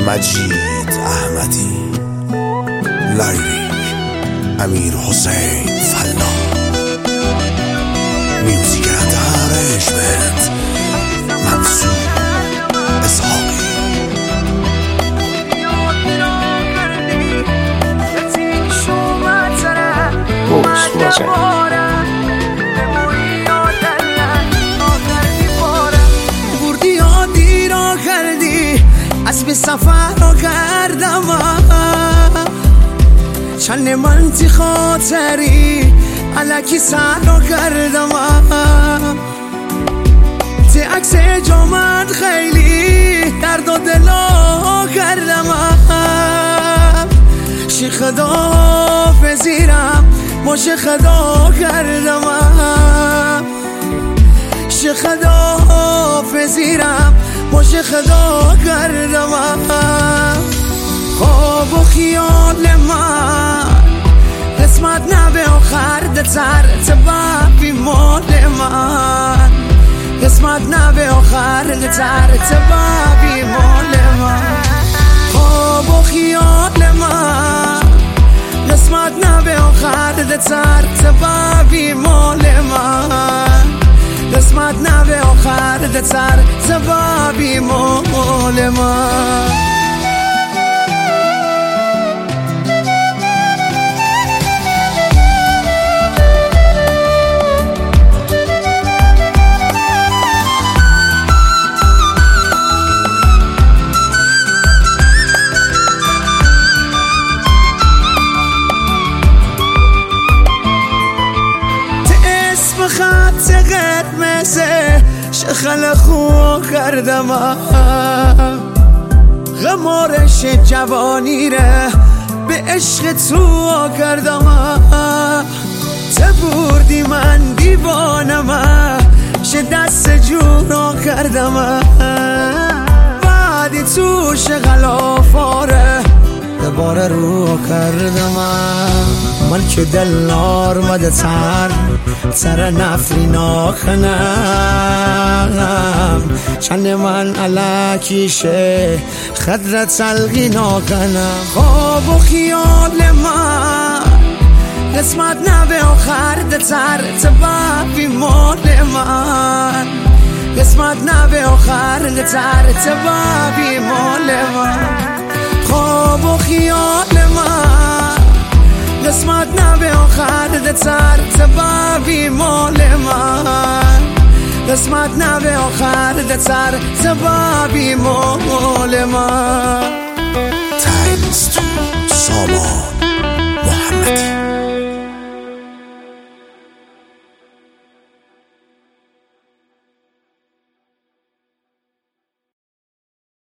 مجید احمدی، لایریک امیر حسین فلا، میوزیک ارنجمنت منصور اسحاقی. بردی یادی را کردی، اسب سفر را کردم، چند منتی خاطری علکی سر را کردم. تی عکس جامد خیلی درد و دلا کردم، شی خدا پذیرم باشه خدا کردم، شی خدا پذیرم باشه خدا کردم. خواب و خیال من قسمت نبه آخر دتر تبابی مال من، قسمت نبه آخر دتر تبابی مال من. خواب و خیال من قسمت نبه آخر دتر تبابی مال من، قسمت نبه آخر دتر تبابی مال من. خط قرمزه شخل خو کردم، غمارش جوانی ره به عشق تو کردم. تبوردی من دیوانم، شه دست جورا کردم، بعدی تو شغلاف آره دوباره رو کردم. من که دلار مده تر نفری ناکنم، چند من علاکیشه خدر تلقی ناکنم. خواب و خیال من قسمت نبه آخر دتر تبابی مال من، قسمت نبه آخر دتر تبابی مال من. خواب و خیال من قسمت نبه آخر دتر تبابی مال من، قسمت نبه آخر دتر تبابی مال من.